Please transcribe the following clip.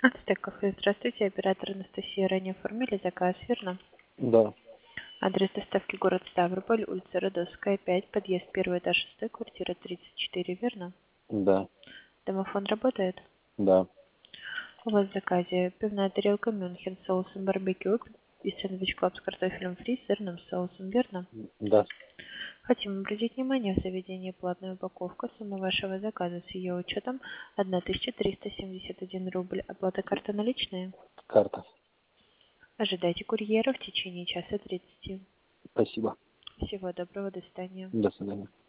Ацтек кафе. Здравствуйте, оператор Анастасия. Ранее оформили заказ, верно? Да, Адрес доставки город Ставрополь, улица Родосская, 5, подъезд 1, этаж 6, квартира 34, верно? да, Домофон работает? да, У вас в заказе пивная тарелка Мюнхен с соусом барбекю и сэндвич клаб с картофелем фри с сырным соусом, верно? да. Хотим обратить внимание, в заведении платная упаковка. Сумма вашего заказа с ее учетом 1371 рубль. Оплата карта наличные? Карта. Ожидайте курьера в течение часа 30. Спасибо. Всего доброго, до свидания. До свидания.